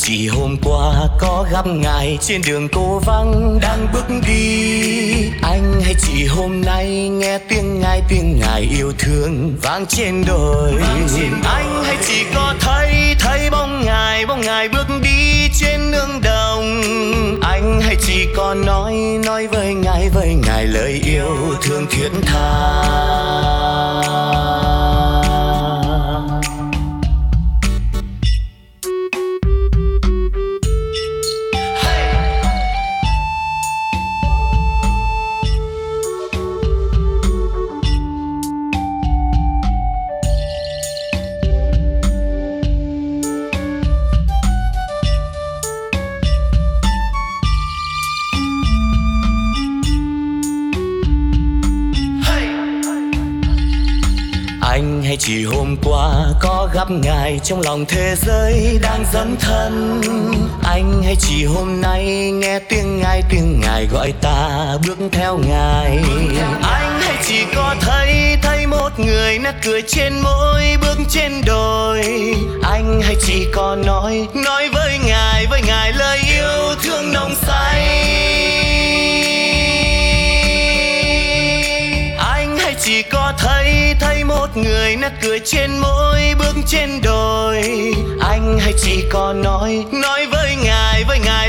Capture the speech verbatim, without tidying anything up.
chỉ hôm qua có gặp ngài trên đường cô vắng đang bước đi. Anh hay chỉ hôm nay nghe tiếng ngài, tiếng ngài yêu thương vang trên đồi. Anh hay chỉ có thấy thấy bóng ngài, bóng ngài bước đi trên nương đồng. Anh hay chỉ có nói nói với ngài, với ngài lời yêu thương thiết tha. Anh hay chỉ hôm qua có gặp ngài trong lòng thế giới đang dấn thân. Anh hay chỉ hôm nay nghe tiếng ngài, tiếng ngài gọi ta bước theo ngài. Anh hay chỉ có thấy thấy một người nét cười trên môi bước trên đồi. Anh hay chỉ có nói nói với ngài, với ngài lời yêu thương nồng say. Chỉ có thấy thấy một người nét cười trên môi bước trên đồi. Anh hay chỉ có nói nói với ngài, với ngài